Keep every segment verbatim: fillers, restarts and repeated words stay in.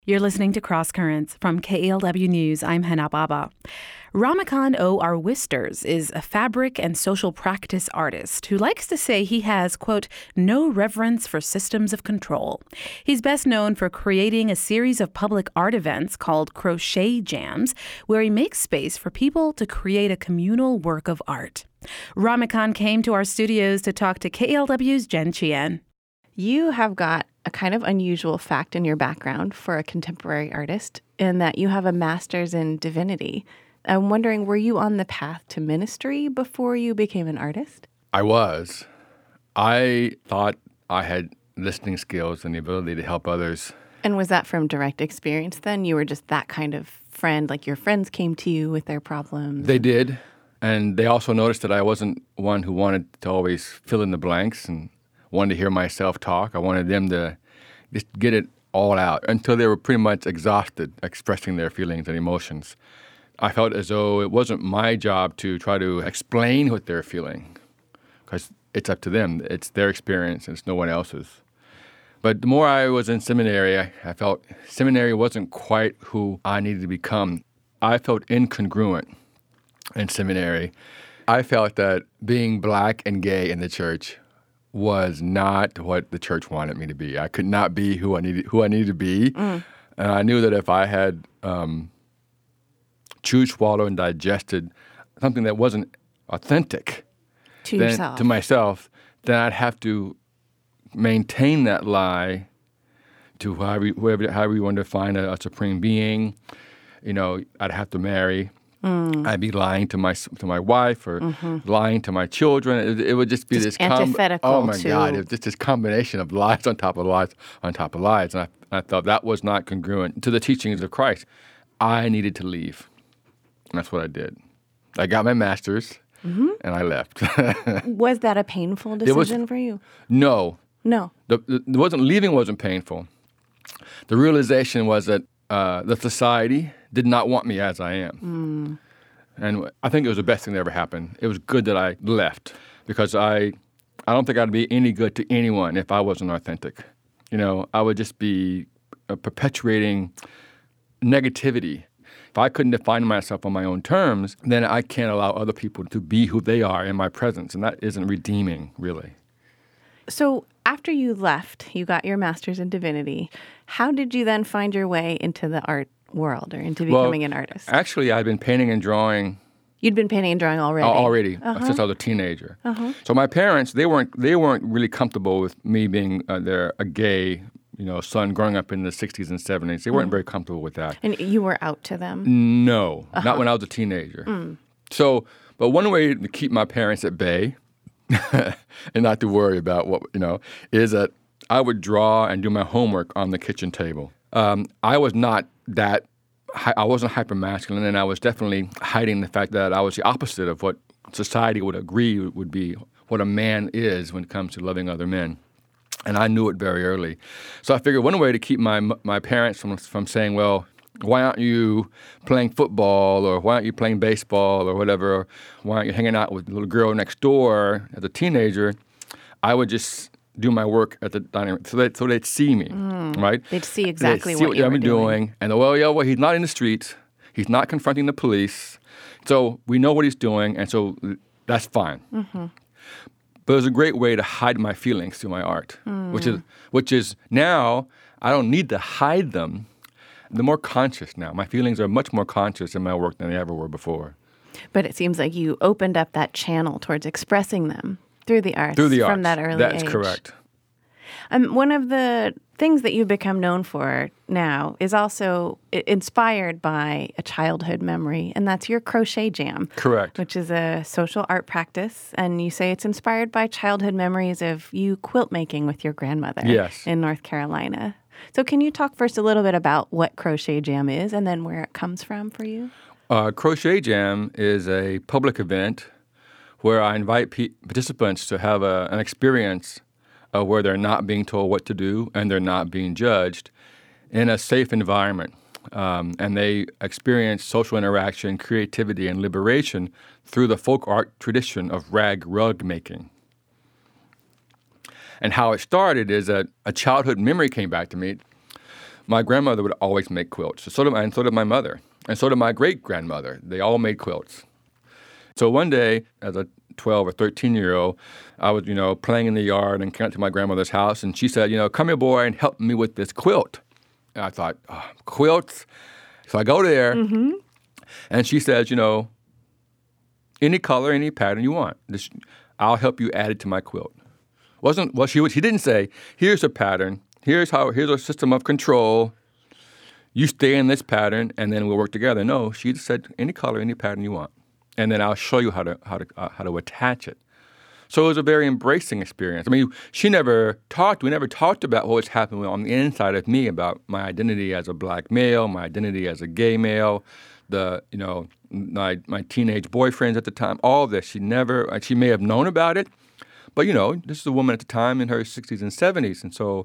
You're listening to Cross Currents from K E L W News. I'm Hannah Baba. Ramakan O. Arwisters is a fabric and social practice artist who likes to say he has, quote, no reverence for systems of control. He's best known for creating a series of public art events called Crochet Jams, where he makes space for people to create a communal work of art. Ramakan came to our studios to talk to K E L W's Jen Chien. You have got a kind of unusual fact in your background for a contemporary artist in that you have a master's in divinity. I'm wondering, were you on the path to ministry before you became an artist? I was. I thought I had listening skills and the ability to help others. And was that from direct experience then? You were just that kind of friend, like your friends came to you with their problems? They did. And they also noticed that I wasn't one who wanted to always fill in the blanks and wanted to hear myself talk. I wanted them to just get it all out until they were pretty much exhausted expressing their feelings and emotions. I felt as though it wasn't my job to try to explain what they're feeling, because it's up to them. It's their experience, and it's no one else's. But the more I was in seminary, I, I felt seminary wasn't quite who I needed to become. I felt incongruent in seminary. I felt that being black and gay in the church was not what the church wanted me to be. I could not be who I needed who I needed to be. Mm. And I knew that if I had um, chewed, swallowed, and digested something that wasn't authentic to then, yourself, to myself, then I'd have to maintain that lie to however, whoever, however you want to define a, a supreme being. You know, I'd have to marry. Mm. I'd be lying to my to my wife or mm-hmm. lying to my children. It, it would just be just this antithetical. Com- oh my to... God! It was just this combination of lies on top of lies on top of lies, and I, I thought that was not congruent to the teachings of Christ. I needed to leave, and that's what I did. I got my master's, mm-hmm. and I left. Was that a painful decision was, for you? No, no. The, the, the wasn't leaving wasn't painful. The realization was that uh, the society did not want me as I am. Mm. And I think it was the best thing that ever happened. It was good that I left because I I don't think I'd be any good to anyone if I wasn't authentic. You know, I would just be uh, perpetuating negativity. If I couldn't define myself on my own terms, then I can't allow other people to be who they are in my presence, and that isn't redeeming, really. So after you left, you got your master's in divinity. How did you then find your way into the art world or into becoming well, an artist? Actually, I've been painting and drawing. You'd been painting and drawing already? Uh, already, uh-huh. since I was a teenager. Uh-huh. So my parents, they weren't they weren't really comfortable with me being uh, their a gay, you know, son growing up in the sixties and seventies. They weren't mm. very comfortable with that. And you were out to them? No, uh-huh. not when I was a teenager. Mm. So, but one way to keep my parents at bay and not to worry about what, you know, is that I would draw and do my homework on the kitchen table. Um, I was not that, I wasn't hyper-masculine, and I was definitely hiding the fact that I was the opposite of what society would agree would be what a man is when it comes to loving other men. And I knew it very early. So I figured one way to keep my my parents from from saying, well, why aren't you playing football, or why aren't you playing baseball, or whatever, or why aren't you hanging out with the little girl next door as a teenager, I would just do my work at the dining room so, that, so they'd see me, mm. right? They'd see exactly they'd see what, what you I'm were doing. doing. And, well, yeah, well, he's not in the streets. He's not confronting the police. So we know what he's doing, and so that's fine. Mm-hmm. But it was a great way to hide my feelings through my art, mm. which is which is now I don't need to hide them. They're more conscious now. My feelings are much more conscious in my work than they ever were before. But it seems like you opened up that channel towards expressing them through the arts. Through the arts. From that early That's age. That's correct. Um, one of the things that you've become known for now is also inspired by a childhood memory, and that's your Crochet Jam. Correct. Which is a social art practice, and you say it's inspired by childhood memories of you quilt making with your grandmother yes. in North Carolina. So can you talk first a little bit about what Crochet Jam is and then where it comes from for you? Uh, Crochet Jam is a public event where I invite pe- participants to have a, an experience uh, where they're not being told what to do and they're not being judged in a safe environment. Um, and they experience social interaction, creativity, and liberation through the folk art tradition of rag rug making. And how it started is that a childhood memory came back to me. my grandmother would always make quilts. So did my, and so did my mother. And so did my great-grandmother. They all made quilts. So one day, as a twelve or thirteen-year-old, I was, you know, playing in the yard and came up to my grandmother's house, and she said, you know, come here, boy, and help me with this quilt. And I thought, oh, quilts? So I go there, mm-hmm. and she says, you know, any color, any pattern you want. This, I'll help you add it to my quilt. Wasn't well? She was, she didn't say, here's a pattern. Here's how. Here's a system of control. You stay in this pattern, and then we'll work together. No, she said, any color, any pattern you want, and then I'll show you how to how to uh, how to attach it. So it was a very embracing experience. I mean, she never talked. We never talked about what was happening on the inside of me, about my identity as a black male, my identity as a gay male, the you know my my teenage boyfriends at the time. All of this, she never. She may have known about it, but you know, this is a woman at the time in her sixties and seventies, and so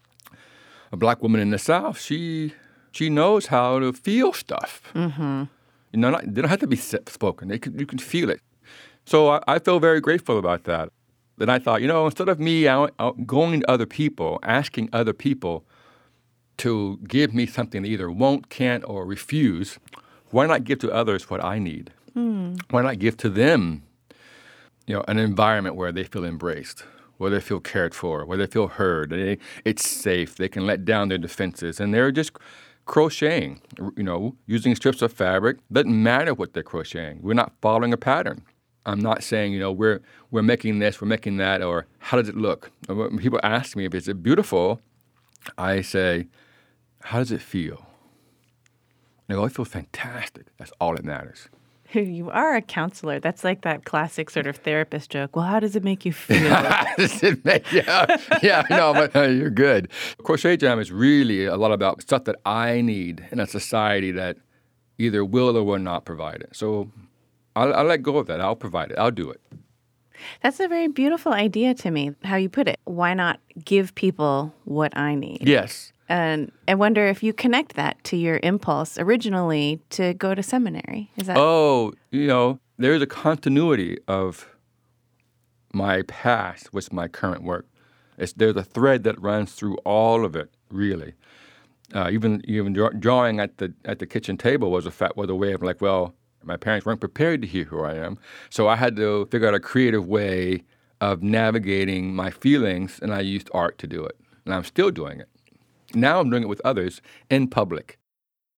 a black woman in the South, she she knows how to feel stuff. Mm-hmm. You know, not, they don't have to be spoken. They can, you can feel it. So I, I feel very grateful about that. Then I thought, you know, instead of me out, out going to other people, asking other people to give me something they either won't, can't, or refuse, why not give to others what I need? Mm. Why not give to them, you know, an environment where they feel embraced, where they feel cared for, where they feel heard, they, it's safe, they can let down their defenses, and they're just crocheting, you know, using strips of fabric. Doesn't matter what they're crocheting. We're not following a pattern. I'm not saying, you know, we're we're making this, we're making that, or how does it look? When people ask me if it's beautiful, I say, how does it feel? And they go, it feels fantastic. That's all that matters. You are a counselor. That's like that classic sort of therapist joke. Well, how does it make you feel? does it make, yeah, yeah, no, but uh, you're good. Crochet Jam is really a lot about stuff that I need in a society that either will or will not provide it. So I'll, I'll let go of that. I'll provide it. I'll do it. That's a very beautiful idea to me, how you put it. Why not give people what I need? Yes. And I wonder if you connect that to your impulse originally to go to seminary. Is that? Oh, you know, there's a continuity of my past with my current work. It's, there's a thread that runs through all of it, really. Uh, even even draw, drawing at the at the kitchen table was a fact was a way of like, well, my parents weren't prepared to hear who I am, so I had to figure out a creative way of navigating my feelings, and I used art to do it, and I'm still doing it. Now I'm doing it with others in public.